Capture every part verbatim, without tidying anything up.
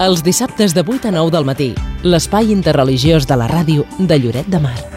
Els dissabtes de vuit a nou del matí, l'espai interreligiós de la ràdio de Lloret de Mar.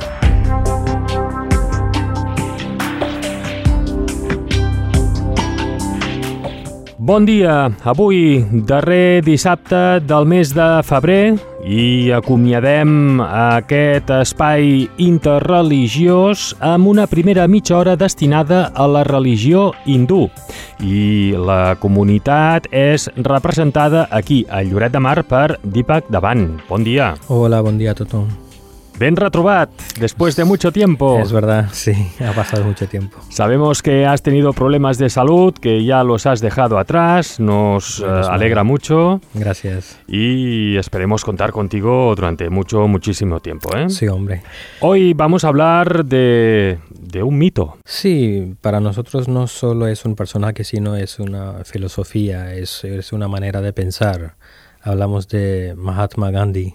Bon dia, avui darrer dissabte del mes de febrer i acomiadem aquest espai interreligiós amb una primera mitja hora destinada a la religió hindú. I la comunitat és representada aquí, a Lloret de Mar, per Deepak Dhawan. Bon dia. Hola, bon dia a tothom. Bien retrobat, después de mucho tiempo. Es verdad, sí, ha pasado mucho tiempo. Sabemos que has tenido problemas de salud, que ya los has dejado atrás, nos bueno, uh, alegra mucho. Gracias. Y esperemos contar contigo durante mucho, muchísimo tiempo, ¿eh? Sí, hombre. Hoy vamos a hablar de, de un mito. Sí, para nosotros no solo es un personaje, sino es una filosofía, es, es una manera de pensar. Hablamos de Mahatma Gandhi.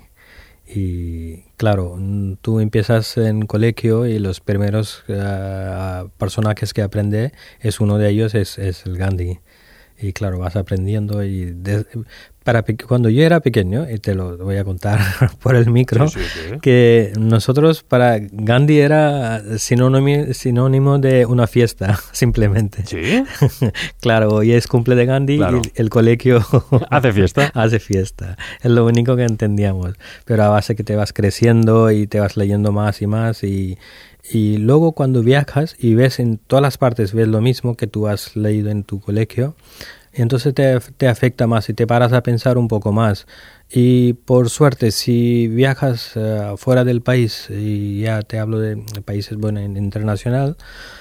Y claro, tú empiezas en colegio y los primeros uh, personajes que aprende es uno de ellos es, es el Gandhi. Y claro, vas aprendiendo y de, para cuando yo era pequeño, y te lo voy a contar por el micro, sí, sí, sí. que nosotros para Gandhi era sinónimo, sinónimo de una fiesta, simplemente. ¿Sí? Claro, hoy es cumple de Gandhi claro. y el colegio hace fiesta. hace fiesta. Es lo único que entendíamos. Pero a base que te vas creciendo y te vas leyendo más y más y Y luego cuando viajas y ves en todas las partes, ves lo mismo que tú has leído en tu colegio, entonces te, te afecta más y te paras a pensar un poco más. Y por suerte, si viajas uh, fuera del país, y ya te hablo de países bueno, internacional,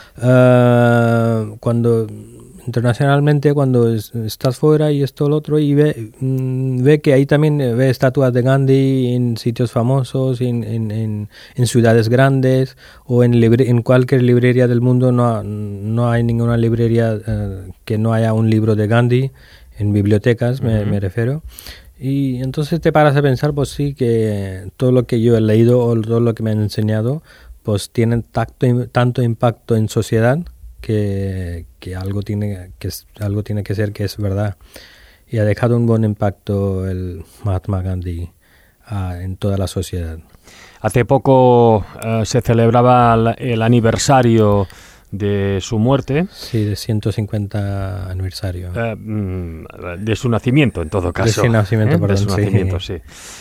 uh, cuando internacionalmente cuando es, estás fuera y esto lo otro y ve, mm, ve que ahí también ve estatuas de Gandhi en sitios famosos, en, en, en, en ciudades grandes o en, libre, en cualquier librería del mundo. No, no hay ninguna librería uh, que no haya un libro de Gandhi, en bibliotecas uh-huh. me, me refiero. Y entonces te paras a pensar, pues sí, que todo lo que yo he leído o todo lo que me han enseñado pues tiene tacto, tanto impacto en sociedad Que, que algo tiene que algo tiene que ser que es verdad, y ha dejado un buen impacto el Mahatma Gandhi uh, en toda la sociedad. Hace poco uh, se celebraba el, el aniversario de su muerte. Sí, de ciento cincuenta aniversario. Uh, de su nacimiento, en todo caso. De su nacimiento, ¿eh? perdón. De su sí. nacimiento, sí.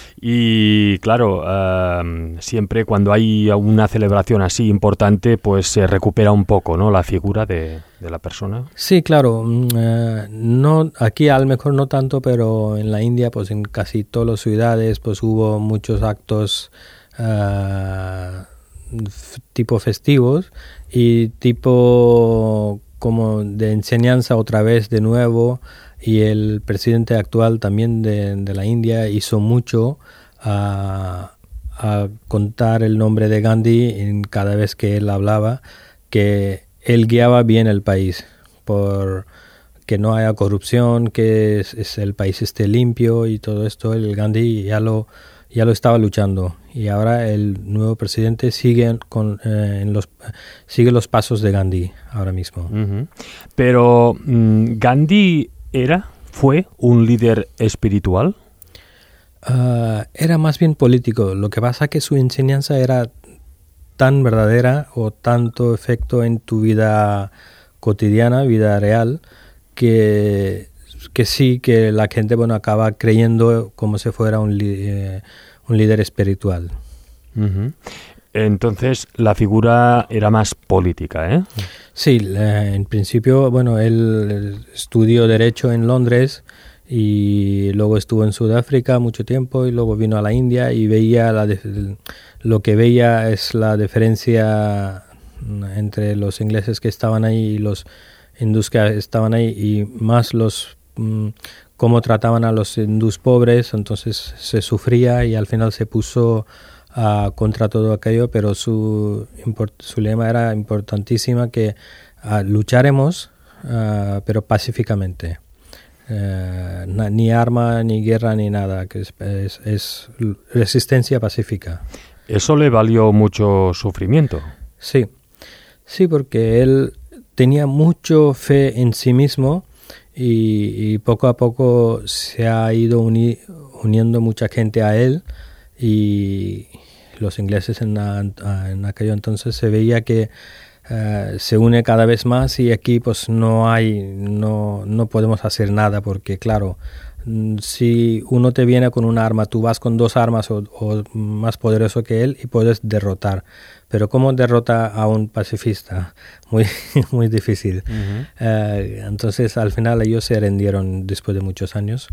Y claro, uh, siempre cuando hay una celebración así importante, pues se recupera un poco, ¿no? La figura de, de la persona. Sí, claro. Uh, no, aquí a lo mejor no tanto, pero en la India, pues en casi todas las ciudades, pues hubo muchos actos uh, f- tipo festivos y tipo como de enseñanza otra vez de nuevo. Y el presidente actual también de, de la India hizo mucho a, a contar el nombre de Gandhi en cada vez que él hablaba, que él guiaba bien el país, por que no haya corrupción, que es, es el país esté limpio y todo esto. El Gandhi ya lo, ya lo estaba luchando y ahora el nuevo presidente sigue, con, eh, en los, sigue los pasos de Gandhi ahora mismo. Uh-huh. Pero um, Gandhi... ¿Era, fue un líder espiritual? Uh, era más bien político. Lo que pasa es que su enseñanza era tan verdadera o tanto efecto en tu vida cotidiana, vida real, que, que sí, que la gente bueno, acaba creyendo como si fuera un, eh, un líder espiritual. Uh-huh. Entonces, la figura era más política, ¿eh? Sí, en principio, bueno, él estudió Derecho en Londres y luego estuvo en Sudáfrica mucho tiempo y luego vino a la India y veía la de, lo que veía es la diferencia entre los ingleses que estaban ahí y los hindús que estaban ahí y más los cómo trataban a los hindús pobres, entonces se sufría y al final se puso Uh, contra todo aquello, pero su, import, su lema era importantísima, que uh, lucharemos, uh, pero pacíficamente. Uh, na, ni arma, ni guerra, ni nada, que es, es, es resistencia pacífica. ¿Eso le valió mucho sufrimiento? Sí, sí, porque él tenía mucho fe en sí mismo y, y poco a poco se ha ido uni, uniendo mucha gente a él, y los ingleses en, la, en aquello entonces se veía que uh, se une cada vez más, y aquí pues no hay, no, no podemos hacer nada, porque claro, si uno te viene con un arma, tú vas con dos armas o, o más poderoso que él y puedes derrotar. Pero ¿cómo derrota a un pacifista? Muy, muy difícil. Uh-huh. Uh, entonces al final ellos se rindieron después de muchos años,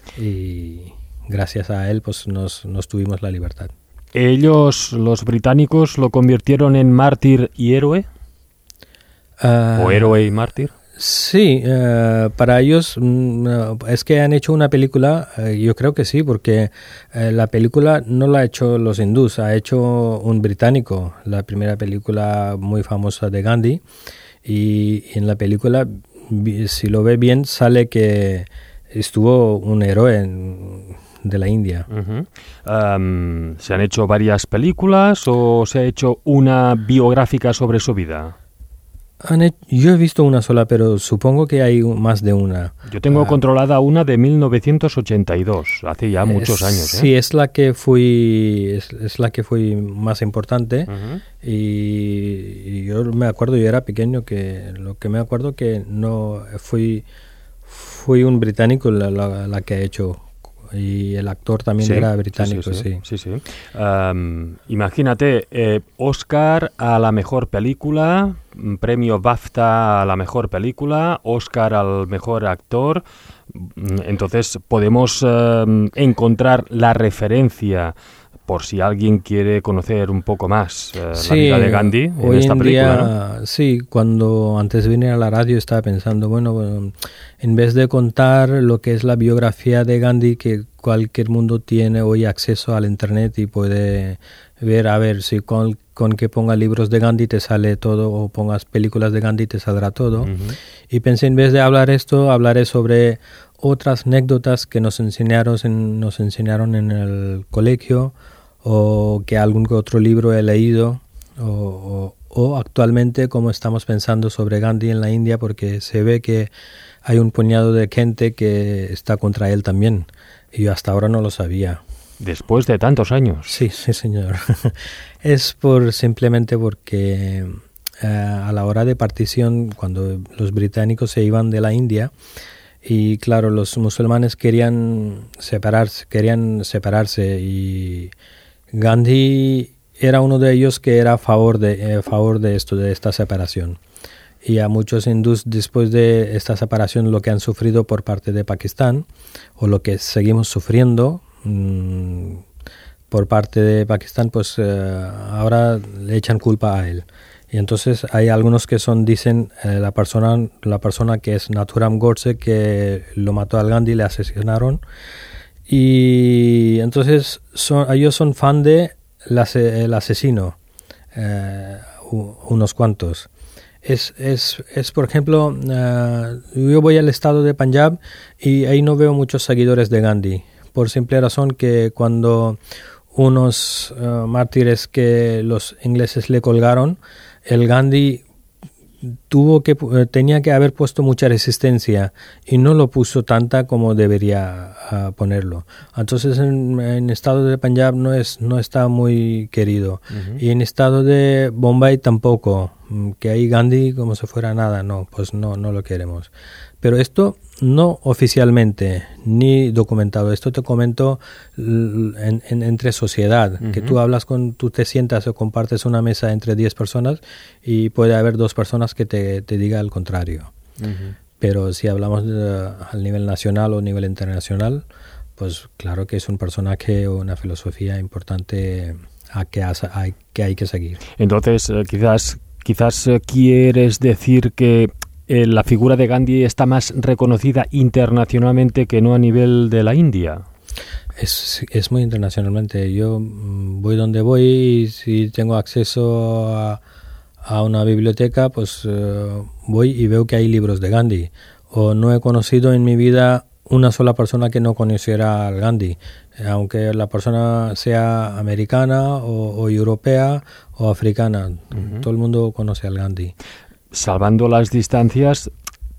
y gracias a él pues nos, nos tuvimos la libertad. ¿Ellos, los británicos, lo convirtieron en mártir y héroe? Uh, ¿O héroe y mártir? Sí, uh, para ellos uh, es que han hecho una película, uh, yo creo que sí, porque uh, la película no la ha hecho los hindús, ha hecho un británico, la primera película muy famosa de Gandhi, y en la película, si lo ve bien, sale que estuvo un héroe en, de la India. Uh-huh. Um, ¿Se han hecho varias películas o se ha hecho una biográfica sobre su vida? Yo he visto una sola, pero supongo que hay más de una. Yo tengo uh, controlada una de mil novecientos ochenta y dos, hace ya muchos es, años. ¿eh? Sí, es la que fui, es, es la que fui más importante. Uh-huh. y, y yo me acuerdo, yo era pequeño, que lo que me acuerdo que no fui, fui un británico la, la, la que ha hecho. Y el actor también sí, era británico, sí. sí, sí. sí, sí. Um, imagínate, eh, Oscar a la mejor película, premio BAFTA a la mejor película, Oscar al mejor actor. Entonces podemos uh, encontrar la referencia, por si alguien quiere conocer un poco más uh, sí, la vida de Gandhi en hoy esta en película, día, ¿no? Sí, cuando antes de venir a la radio estaba pensando, bueno, bueno, en vez de contar lo que es la biografía de Gandhi, que cualquier mundo tiene hoy acceso al internet y puede ver, a ver, si con, con que ponga libros de Gandhi te sale todo, o pongas películas de Gandhi te saldrá todo. Uh-huh. Y pensé, en vez de hablar esto, hablaré sobre otras anécdotas que nos enseñaron en, nos enseñaron en el colegio, o que algún otro libro he leído, o, o, o actualmente como estamos pensando sobre Gandhi en la India, porque se ve que hay un puñado de gente que está contra él también, y yo hasta ahora no lo sabía. Después de tantos años. Sí, sí, señor. Es por simplemente porque uh, a la hora de partición, cuando los británicos se iban de la India, y claro, los musulmanes querían separarse, querían separarse, y Gandhi era uno de ellos que era a favor de, a favor de esto, de esta separación. Y a muchos hindús, después de esta separación, lo que han sufrido por parte de Pakistán, o lo que seguimos sufriendo mmm, por parte de Pakistán, pues uh, ahora le echan culpa a él. Y entonces hay algunos que son, dicen, eh, la persona la persona que es Nathuram Godse, que lo mató al Gandhi, le asesinaron. Y entonces son, ellos son fan de la, el asesino, eh, unos cuantos. Es, es, es por ejemplo, uh, yo voy al estado de Punjab y ahí no veo muchos seguidores de Gandhi, por simple razón que cuando unos uh, mártires que los ingleses le colgaron, el Gandhi tuvo que tenía que haber puesto mucha resistencia y no lo puso tanta como debería uh, ponerlo. Entonces en el estado de Punjab no es no está muy querido. Uh-huh. Y en el estado de Bombay tampoco, que ahí Gandhi como si fuera nada, no, pues no no lo queremos. Pero esto no oficialmente ni documentado, esto te comento en, en, entre sociedad, uh-huh. que tú hablas con, tú te sientas o compartes una mesa entre diez personas y puede haber dos personas que te, te diga el contrario. Uh-huh. Pero si hablamos de, al nivel nacional o nivel internacional, pues claro que es un personaje o una filosofía importante a que, a, a, que hay que seguir. Entonces, eh, quizás, quizás eh, quieres decir que Eh, la figura de Gandhi está más reconocida internacionalmente que no a nivel de la India. Es, es muy internacionalmente. Yo voy donde voy y si tengo acceso a, a una biblioteca, pues uh, voy y veo que hay libros de Gandhi. O no he conocido en mi vida una sola persona que no conociera al Gandhi, aunque la persona sea americana o, o europea o africana. Uh-huh. Todo el mundo conoce al Gandhi. Salvando las distancias,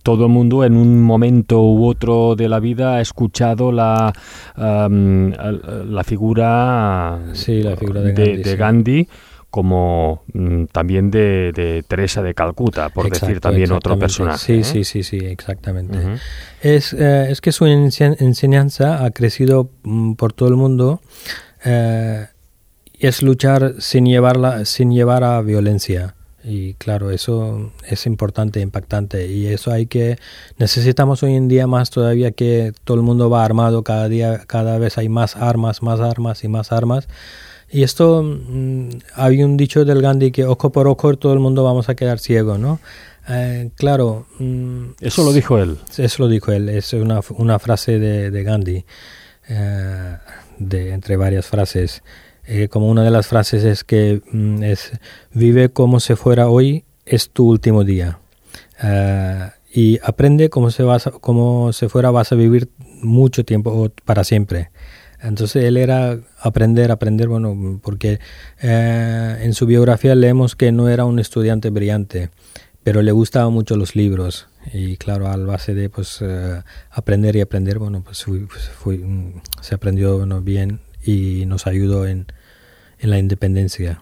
todo el mundo en un momento u otro de la vida ha escuchado la, um, la figura, sí, la figura de, de Gandhi, de sí. Gandhi como mm, también de, de Teresa de Calcuta, por Exacto, decir también otro personaje. Sí, ¿eh? sí, sí, sí, exactamente. Uh-huh. Es, eh, es que su enseñanza ha crecido mm, por todo el mundo. Eh, es luchar sin llevarla, sin llevar a violencia. Y claro, eso es importante, impactante. Y eso hay que, necesitamos hoy en día más todavía, que todo el mundo va armado, cada día, cada vez hay más armas, más armas y más armas. Y esto, mmm, había un dicho del Gandhi que ojo por ojo todo el mundo vamos a quedar ciego, ¿no? Eh, claro. Mmm, eso lo dijo él. Eso lo dijo él, es una, una frase de, de Gandhi, eh, de, entre varias frases. Eh, como una de las frases es que mmm, es vive como si fuera hoy, es tu último día. Eh, y aprende como si, vas, como si fuera vas a vivir mucho tiempo o para siempre. Entonces él era aprender, aprender, bueno, porque eh, en su biografía leemos que no era un estudiante brillante, pero le gustaban mucho los libros. Y claro, al base de pues eh, aprender y aprender, bueno, pues, fui, pues fui, se aprendió bueno, bien y nos ayudó en, en la independencia.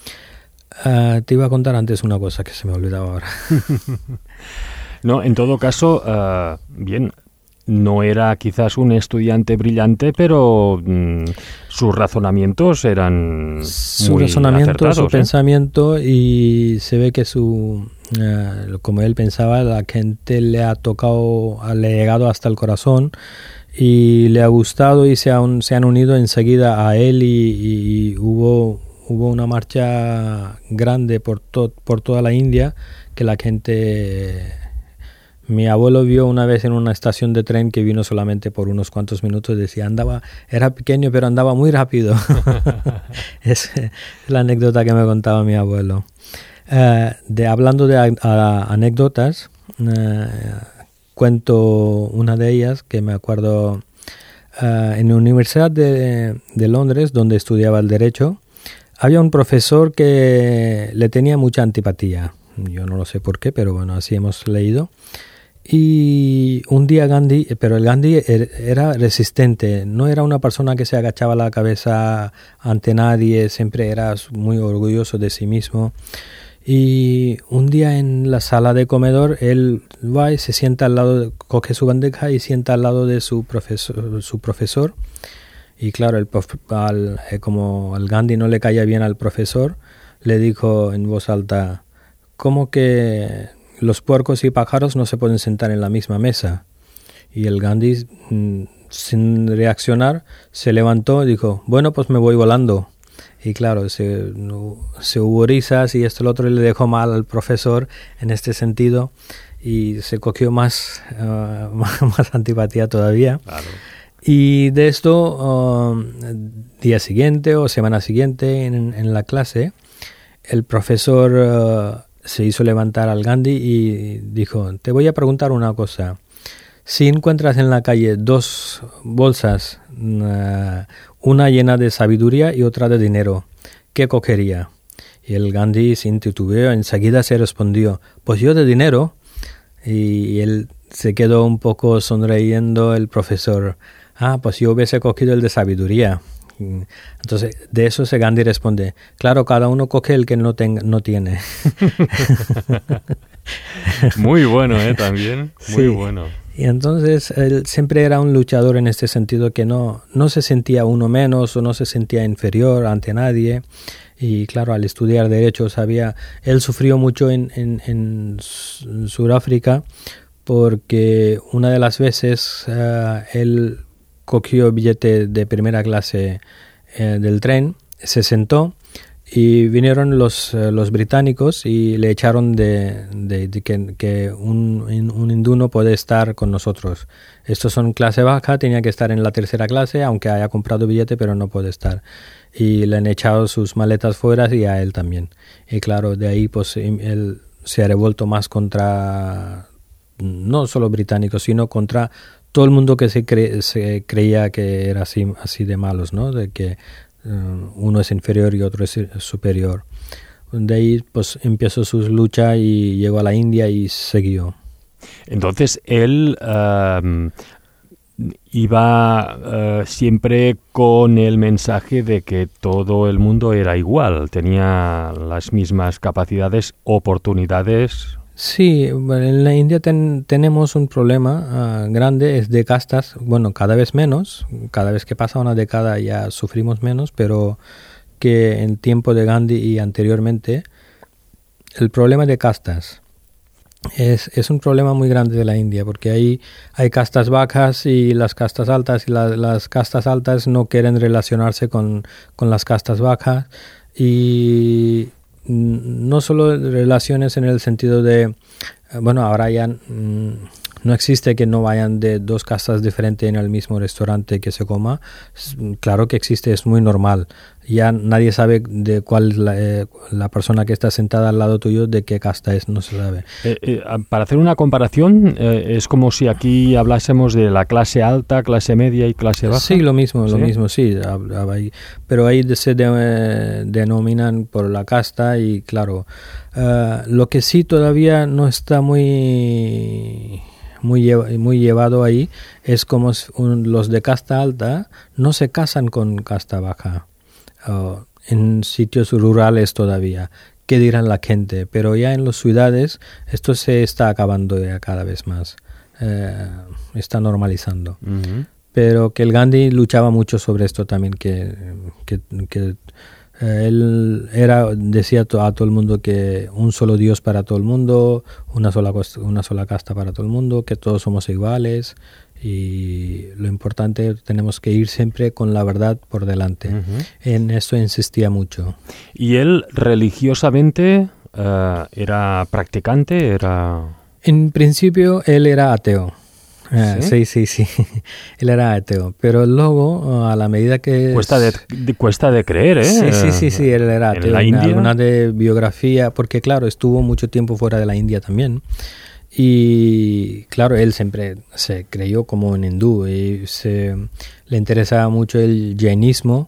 Uh, te iba a contar antes una cosa que se me olvidaba ahora. No, en todo caso, uh, bien... No era quizás un estudiante brillante, pero mmm, sus razonamientos eran su muy razonamiento, acertados, su ¿eh? pensamiento, y se ve que su uh, como él pensaba, la gente le ha tocado, le ha llegado hasta el corazón y le ha gustado y se han, se han unido enseguida a él y, y hubo hubo una marcha grande por to, por toda la India que la gente. Mi abuelo vio una vez en una estación de tren que vino solamente por unos cuantos minutos, decía, andaba, era pequeño pero andaba muy rápido. Es la anécdota que me contaba mi abuelo. Uh, de, hablando de a, a, anécdotas, uh, cuento una de ellas que me acuerdo uh, en la Universidad de, de Londres, donde estudiaba el Derecho, había un profesor que le tenía mucha antipatía. Yo no lo sé por qué, pero bueno, así hemos leído. Y un día Gandhi, pero el Gandhi era resistente, no era una persona que se agachaba la cabeza ante nadie, siempre era muy orgulloso de sí mismo. Y un día en la sala de comedor, él va y se sienta al lado, coge su bandeja y sienta al lado de su profesor, su profesor. Y claro, el prof, al, como al Gandhi no le caía bien al profesor, le dijo en voz alta, ¿cómo que los puercos y pájaros no se pueden sentar en la misma mesa? Y el Gandhi, sin reaccionar, se levantó y dijo, bueno, pues me voy volando. Y claro, se, se hubo risas y esto y lo otro, y le dejó mal al profesor en este sentido y se cogió más, uh, más, más antipatía todavía. Claro. Y de esto, uh, día siguiente o semana siguiente en, en la clase, el profesor uh, se hizo levantar al Gandhi y dijo, te voy a preguntar una cosa. Si encuentras en la calle dos bolsas, uh, una llena de sabiduría y otra de dinero, ¿qué cogería? Y el Gandhi, sin titubeo, enseguida se respondió, pues yo de dinero. Y él se quedó un poco sonriendo, el profesor, ah, pues yo hubiese cogido el de sabiduría. Entonces, de eso se Gandhi responde, claro, cada uno coge el que no, tenga, no tiene. Muy bueno, ¿eh? También, muy sí. bueno. Y entonces él siempre era un luchador en este sentido, que no, no se sentía uno menos o no se sentía inferior ante nadie. Y claro, al estudiar Derecho sabía, él sufrió mucho en, en, en Sudáfrica porque una de las veces uh, él cogió billete de primera clase eh, del tren, se sentó y vinieron los, uh, los británicos y le echaron de, de, de que, que un, un hindú no puede estar con nosotros. Estos son clase baja, tenía que estar en la tercera clase, aunque haya comprado billete, pero no puede estar. Y le han echado sus maletas fuera y a él también. Y claro, de ahí pues él se ha revuelto más contra, no solo británicos, sino contra todo el mundo que se, cre- se creía que era así, así de malos, ¿no? De que uh, uno es inferior y otro es superior. De ahí pues empezó su lucha y llegó a la India y siguió. Entonces él uh, iba uh, siempre con el mensaje de que todo el mundo era igual, tenía las mismas capacidades, oportunidades. Sí, en la India ten, tenemos un problema uh, grande, es de castas, bueno, cada vez menos, cada vez que pasa una década ya sufrimos menos, pero que en tiempo de Gandhi y anteriormente, el problema de castas es, es un problema muy grande de la India, porque ahí hay castas bajas y las castas altas, y la, las castas altas no quieren relacionarse con, con las castas bajas, y no solo relaciones en el sentido de, bueno, ahora ya mmm, no existe que no vayan de dos castas diferentes en el mismo restaurante que se coma. Claro que existe, es muy normal. Ya nadie sabe de cuál es la, eh, la persona que está sentada al lado tuyo, de qué casta es, no se sabe. Eh, eh, para hacer una comparación, eh, es como si aquí hablásemos de la clase alta, clase media y clase baja. Sí, lo mismo, ¿Sí? lo mismo, sí. Pero ahí se de, denominan por la casta y claro, uh, lo que sí todavía no está muy... Muy, lleva, muy llevado ahí, es como un, los de casta alta no se casan con casta baja uh, en sitios rurales todavía. ¿Qué dirán la gente? Pero ya en las ciudades esto se está acabando ya cada vez más, eh, está normalizando. Uh-huh. Pero que el Gandhi luchaba mucho sobre esto también, que, que, que él era, decía a todo el mundo que un solo Dios para todo el mundo, una sola, una sola casta para todo el mundo, que todos somos iguales, y lo importante, tenemos que ir siempre con la verdad por delante. Uh-huh. En eso insistía mucho. ¿Y él religiosamente uh, era practicante? Era... En principio él era ateo. Uh, ¿Sí? sí, sí, sí. Él era ateo, pero luego, a la medida que... Cuesta de, de, cuesta de creer, ¿eh? Sí, sí, sí, sí, él era ateo. ¿En la India? Alguna de biografía, porque claro, estuvo mucho tiempo fuera de la India también. Y claro, él siempre se creyó como un hindú y se, le interesaba mucho el jainismo,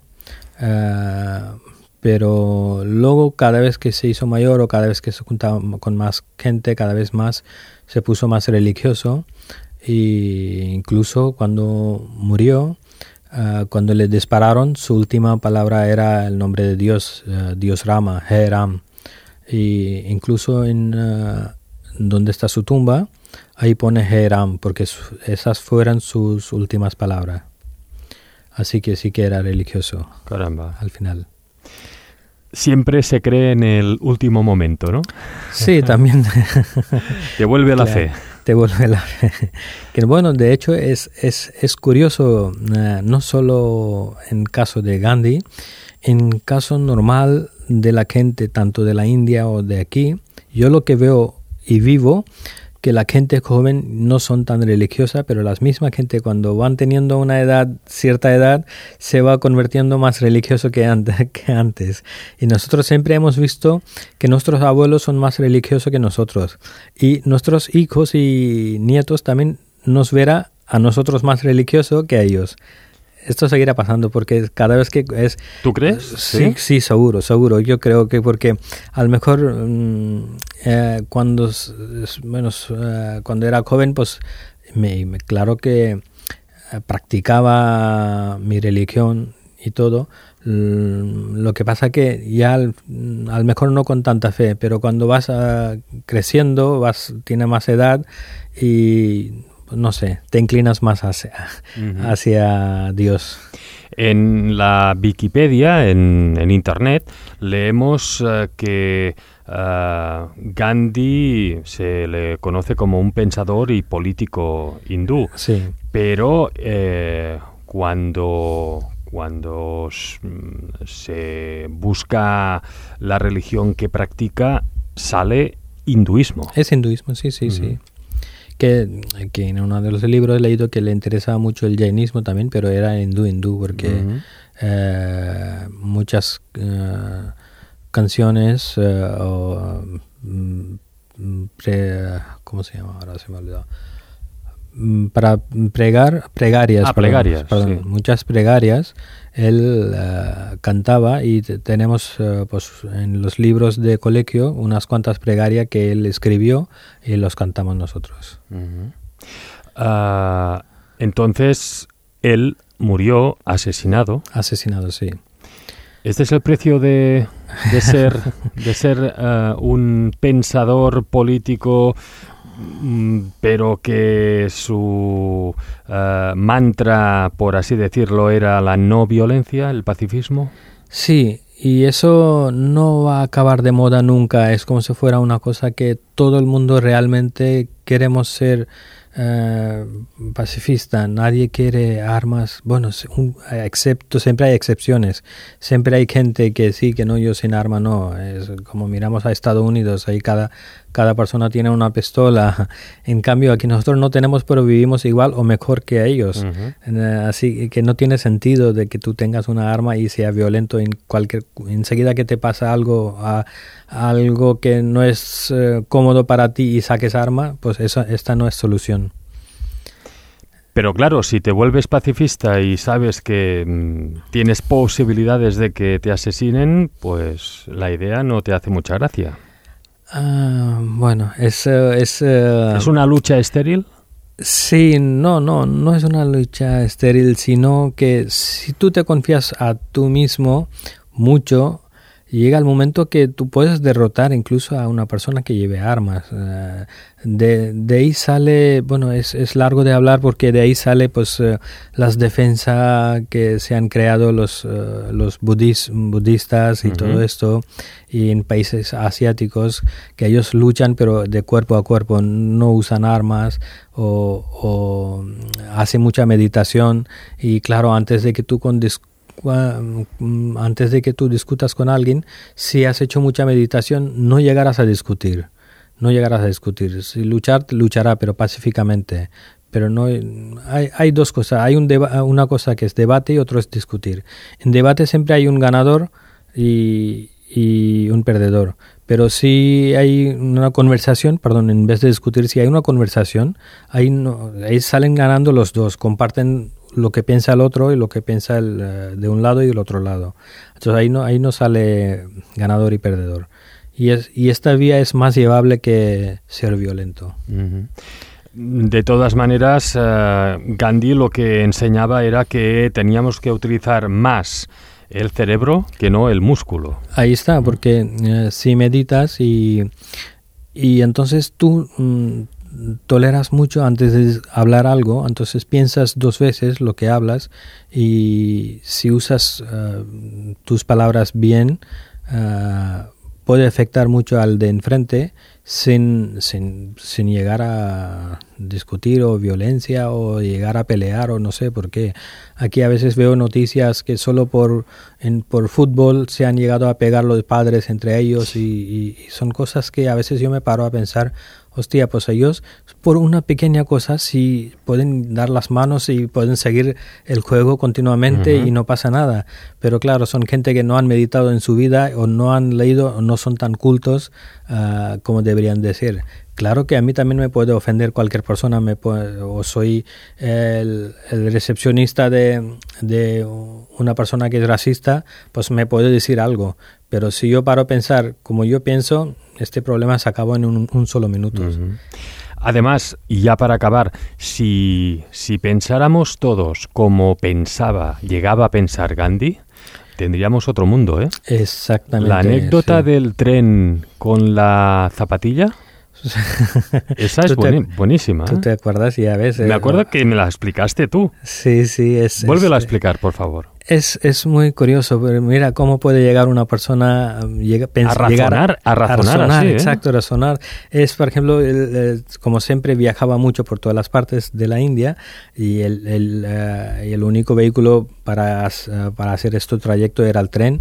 uh, pero luego cada vez que se hizo mayor o cada vez que se juntaba con más gente, cada vez más se puso más religioso. Y incluso cuando murió, uh, cuando le dispararon, su última palabra era el nombre de Dios, uh, Dios Rama, He Ram. Y incluso en uh, donde está su tumba, ahí pone He Ram, porque su, esas fueran sus últimas palabras. Así que sí que era religioso. Caramba. Al final. Siempre se cree en el último momento, ¿no? Sí, también. Te vuelve la claro. fe. Te vuelve la fe. Que bueno, de hecho es, es, es curioso, uh, no solo en caso de Gandhi, en caso normal de la gente, tanto de la India o de aquí, yo lo que veo y vivo, que la gente joven no son tan religiosa, pero la misma gente cuando van teniendo una edad, cierta edad, se va convirtiendo más religioso que antes, que antes. Y nosotros siempre hemos visto que nuestros abuelos son más religiosos que nosotros. Y nuestros hijos y nietos también nos verán a nosotros más religiosos que a ellos. Esto seguirá pasando porque cada vez que es... ¿Tú crees? Sí, sí, sí, seguro, seguro. Yo creo que porque a lo mejor um, eh, cuando, bueno, uh, cuando era joven, pues me, me, claro que uh, practicaba mi religión y todo. Lo que pasa que ya al, a lo mejor no con tanta fe, pero cuando vas uh, creciendo, vas tienes más edad y... no sé, te inclinas más hacia, uh-huh. hacia Dios. En la Wikipedia, en, en Internet, leemos uh, que uh, Gandhi se le conoce como un pensador y político hindú. Sí. Pero eh, cuando, cuando se busca la religión que practica, sale hinduismo. Es hinduismo, sí, sí, uh-huh. sí. Que, que en uno de los libros he leído que le interesaba mucho el jainismo también, pero era hindú, hindú, porque uh-huh. eh, muchas eh, canciones eh, o, mm, pre, ¿cómo se llama? Ahora se me ha olvidado. para pregar, pregarias, ah, perdón, plegarias, perdón, sí. muchas plegarias, él uh, cantaba y t- tenemos uh, pues en los libros de colegio unas cuantas plegarias que él escribió y los cantamos nosotros. Uh-huh. Uh, entonces, él murió asesinado. Asesinado, sí. ¿Este es el precio de, de ser, de ser uh, un pensador político, pero que su uh, mantra, por así decirlo, era la no violencia, el pacifismo? Sí, y eso no va a acabar de moda nunca. Es como si fuera una cosa que todo el mundo realmente queremos ser uh, pacifista. Nadie quiere armas. Bueno, un, excepto siempre hay excepciones. Siempre hay gente que sí, que no, yo sin arma no. Es como miramos a Estados Unidos, ahí cada cada persona tiene una pistola. En cambio aquí nosotros no tenemos, pero vivimos igual o mejor que ellos. Uh-huh. Así que no tiene sentido de que tú tengas una arma y sea violento en cualquier enseguida que te pasa algo a, a algo que no es uh, cómodo para ti y saques arma, pues eso, esta no es solución. Pero claro, si te vuelves pacifista y sabes que mmm, tienes posibilidades de que te asesinen, pues la idea no te hace mucha gracia. Uh, bueno, es... Uh, es, uh, ¿Es una lucha estéril? Sí, no, no, no es una lucha estéril, sino que si tú te confías a tú mismo mucho, llega el momento que tú puedes derrotar incluso a una persona que lleve armas. Uh, de, de ahí sale, bueno, es, es largo de hablar porque de ahí sale pues uh, las defensas que se han creado los, uh, los budis, budistas y uh-huh. todo esto, y en países asiáticos que ellos luchan pero de cuerpo a cuerpo, no usan armas o, o hacen mucha meditación y claro, antes de que tú con antes de que tú discutas con alguien, si has hecho mucha meditación, no llegarás a discutir. No llegarás a discutir. Si luchar, luchará, pero pacíficamente. Pero no hay, hay dos cosas. Hay un deba- una cosa que es debate y otro es discutir. En debate siempre hay un ganador y, y un perdedor. Pero si hay una conversación, perdón, en vez de discutir, si hay una conversación, ahí, no, ahí salen ganando los dos. Comparten lo que piensa el otro y lo que piensa el, uh, de un lado y del otro lado. Entonces ahí no, ahí no sale ganador y perdedor. Y, es, y esta vía es más llevable que ser violento. Uh-huh. De todas maneras, uh, Gandhi lo que enseñaba era que teníamos que utilizar más el cerebro que no el músculo. Ahí está, porque uh, si meditas y, y entonces tú um, toleras mucho antes de hablar algo, entonces piensas dos veces lo que hablas y si usas uh, tus palabras bien, uh, puede afectar mucho al de enfrente sin, sin, sin llegar a discutir o violencia o llegar a pelear o no sé por qué. Aquí a veces veo noticias que solo por, en, por fútbol se han llegado a pegar los padres entre ellos y, y, y son cosas que a veces yo me paro a pensar, hostia, pues ellos por una pequeña cosa sí pueden dar las manos y pueden seguir el juego continuamente uh-huh. y no pasa nada. Pero claro, son gente que no han meditado en su vida o no han leído o no son tan cultos uh, como deberían de ser. Claro que a mí también me puede ofender cualquier persona, me puede, o soy el, el recepcionista de, de una persona que es racista, pues me puede decir algo. Pero si yo paro a pensar como yo pienso, este problema se acabó en un, un solo minuto. Uh-huh. Además, y ya para acabar, si, si pensáramos todos como pensaba, llegaba a pensar Gandhi, tendríamos otro mundo, ¿eh? Exactamente. La anécdota sí. del tren con la zapatilla, esa es bueni- buenísima. ¿Tú te acuerdas? Y a veces, me acuerdo que me la explicaste tú. Sí, sí. Es, Vuélvelo es, a explicar, por favor. Es, es muy curioso, pero mira cómo puede llegar una persona llega, pens- a razonar, llegar a, a razonar, a razonar así, ¿eh? Exacto, razonar. Es, por ejemplo, el, el, como siempre viajaba mucho por todas las partes de la India y el, el, uh, y el único vehículo para, uh, para hacer este trayecto era el tren.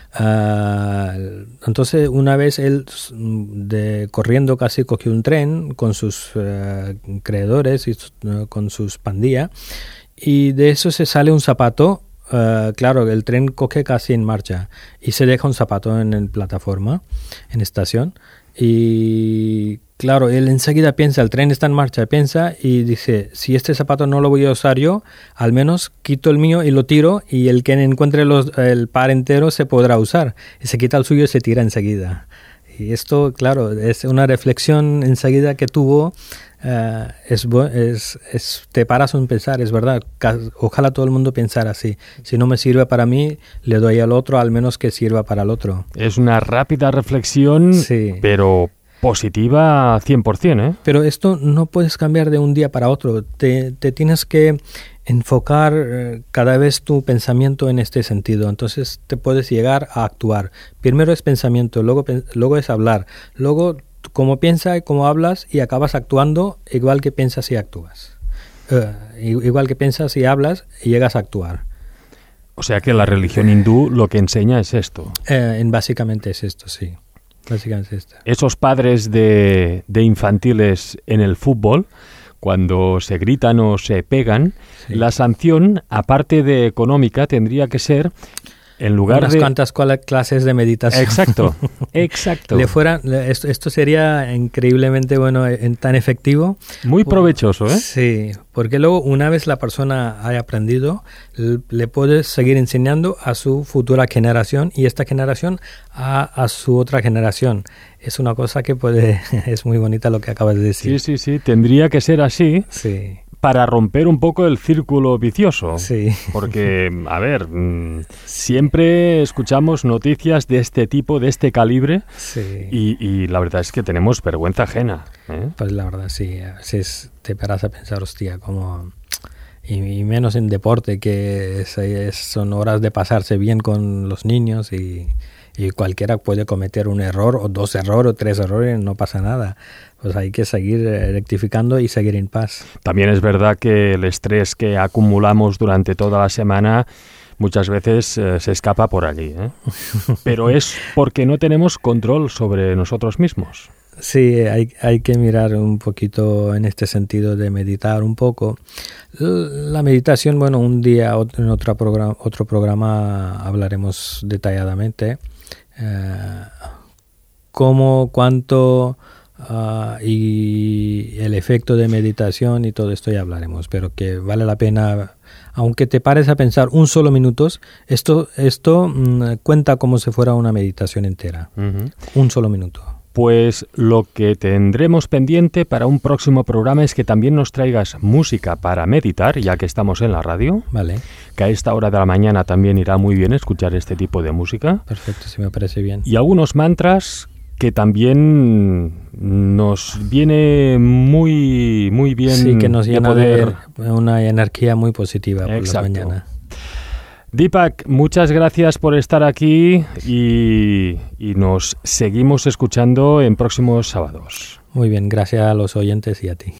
Uh, entonces una vez él de, corriendo casi cogió un tren con sus uh, creadores y uh, con sus pandillas y de eso se sale un zapato. Uh, claro, el tren coge casi en marcha y se deja un zapato en la plataforma, en estación y claro, él enseguida piensa, el tren está en marcha, piensa y dice, si este zapato no lo voy a usar yo, al menos quito el mío y lo tiro y el que encuentre los, el par entero se podrá usar. Y se quita el suyo y se tira enseguida. Y esto, claro, es una reflexión enseguida que tuvo. Uh, es, es, es, te paras a pensar, es verdad, ojalá todo el mundo pensara así. Si no me sirve para mí, le doy al otro, al menos que sirva para el otro. Es una rápida reflexión, sí, pero positiva cien por ciento, ¿eh? Pero esto no puedes cambiar de un día para otro. Te, te tienes que enfocar eh, cada vez tu pensamiento en este sentido. Entonces te puedes llegar a actuar. Primero es pensamiento, luego, luego es hablar, luego cómo piensas y cómo hablas y acabas actuando igual que piensas y actúas. Uh, igual que piensas y hablas y llegas a actuar. O sea que la religión hindú lo que enseña es esto. Eh, en básicamente es esto, sí. Básicamente es esto. Esos padres de, de infantiles en el fútbol, cuando se gritan o se pegan, sí, la sanción, aparte de económica, tendría que ser... En lugar unas de... cuantas clases de meditación. Exacto, exacto. Le fuera, esto, esto sería increíblemente bueno, en, tan efectivo. Muy provechoso, ¿eh? Sí, porque luego una vez la persona haya aprendido, le puedes seguir enseñando a su futura generación y esta generación a, a su otra generación. Es una cosa que puede, es muy bonita lo que acabas de decir. Sí, sí, sí, tendría que ser así. Sí. Para romper un poco el círculo vicioso. Sí. Porque, a ver, mmm, siempre escuchamos noticias de este tipo, de este calibre, sí, y, y la verdad es que tenemos vergüenza ajena, ¿eh? Pues la verdad, sí. A veces te paras a pensar, hostia, como... Y, y menos en deporte, que es, es, son horas de pasarse bien con los niños y... Y cualquiera puede cometer un error, o dos errores, o tres errores, no pasa nada. Pues hay que seguir rectificando y seguir en paz. También es verdad que el estrés que acumulamos durante toda la semana muchas veces eh, se escapa por allí, ¿eh? Pero es porque no tenemos control sobre nosotros mismos. Sí, hay, hay que mirar un poquito en este sentido de meditar un poco. La meditación, bueno, un día en otro programa, otro programa hablaremos detalladamente. Uh, cómo, cuánto uh, y el efecto de meditación y todo esto ya hablaremos, pero que vale la pena, aunque te pares a pensar un solo minuto, esto, esto um, cuenta como si fuera una meditación entera, uh-huh. Un solo minuto. Pues lo que tendremos pendiente para un próximo programa es que también nos traigas música para meditar, ya que estamos en la radio. Vale. Que a esta hora de la mañana también irá muy bien escuchar este tipo de música. Perfecto, sí me parece bien. Y algunos mantras que también nos viene muy, muy bien. Sí, que nos llena de, poder... de una energía muy positiva por Exacto. la mañana. Deepak, muchas gracias por estar aquí y, y nos seguimos escuchando en próximos sábados. Muy bien, gracias a los oyentes y a ti.